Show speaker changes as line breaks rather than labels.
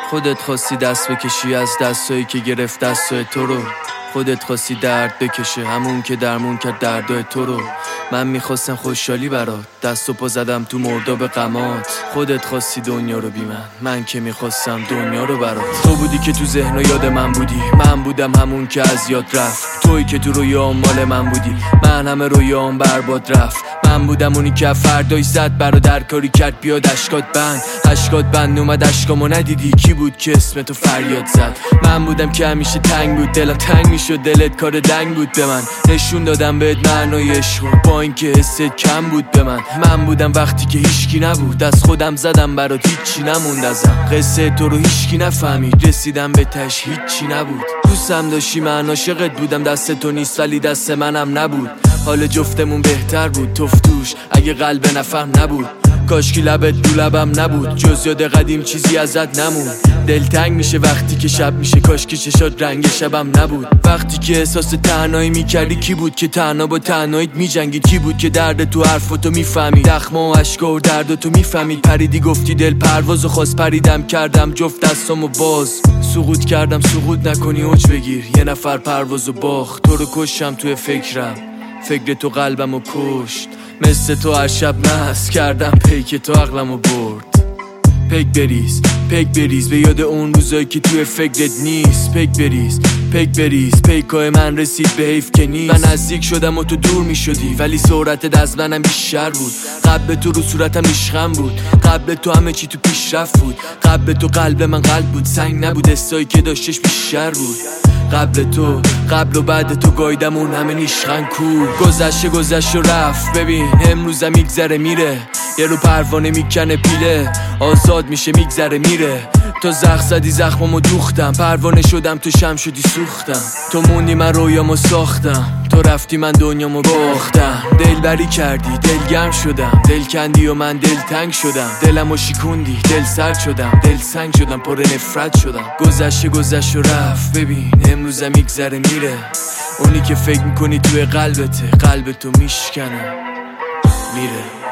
خودت خواستی دست بکشی از دستایی که گرفت دستای تو رو. خودت خواستی درد بکشه همون که درمون کرد دردای تو رو. من میخواستم خوشحالی برات، دست و پا زدم تو مرداب غمات. خودت خواستی دنیا رو بی من که میخواستم دنیا رو برات. تو بودی که تو ذهن و یاد من بودی، من بودم همون که از یاد رفت. تویی که تو رویام مال من بودی، من همه رویام برباد رفت. من بودم اونی که فردای زد برادر کاری کرد بیاد اشکات بند اومد اشکامو ندیدی. کی بود که اسم تو فریاد زد؟ من بودم که همیشه تنگ بود دلم، تنگ میشد دلت کار دنگ بود به من. نشون دادم بهت معنای عشق با اینکه حست کم بود به من بودم وقتی که هیچکی نبود، از خودم زدم برات هیچی نموند ازم. قصه تو رو هیچکی نفهمید، رسیدم به تش هیچی نبود. دوستم داشتی من عاشقت بودم، دست تو نیست ولی دست منم نبود. حال جفتمون بهتر بود تفتوش اگه قلب نفهم نبود. کاشکی لبت دو لبم نبود، جز یاد قدیم چیزی ازت نمون. دلتنگ میشه وقتی که شب میشه، کاشکی چشات رنگ شبم نبود. وقتی که احساس تنهایی میکردی، کی بود که تنها با تنهاییت میجنگید؟ کی بود که درد تو حرفاتو میفهمید؟ دخما و اشکا و دردتو میفهمید. پریدی گفتی دل پروازو خواست، پریدم کردم جفت دستامو باز. سقوط کردم سقوط نکنی اوج بگیر، یه نفر پروازو باخت. تو رو کشم توی فکرم، فکر تو قلبمو کشت. مثل تو هر شب مست کردم پیک تو عقلمو برد. پک بریز به یاد اون روزایی که توی فکرت نیست. پک بریز پیکای من رسید به حیف که نیست. من نزدیک شدم و تو دور می شدی، ولی سرعتت از منم بیشتر بود. قبل تو رو صورتم عشقم بود، قبل تو همه چی تو پیشرفت بود. قبل تو قلب من قلب بود، سنگ نبود، حسایی که داشتش بیشتر بود. قبل و بعد تو گایدم اون همه نیشخن کور. گذشت و رفت، ببین امروزم میگذره میره. یه رو پروانه میکنه پیله، آزاد میشه میگذره میره. تو زخم زدی زخممو دوختم، پروانه شدم تو شم شدی سوختم. تو موندی من رویامو ساختم، تو رفتی من دنیامو باختم. دلبری کردی دلگرم شدم، دل کندی و من دل تنگ شدم. دلمو شکوندی دل سرد شدم، دل سنگ شدم پر نفرت شدم. گذشت و رفت، ببین امروزم میگذره میره. اونی که فکر میکنی توی قلبته، قلب تو میشکنه میره.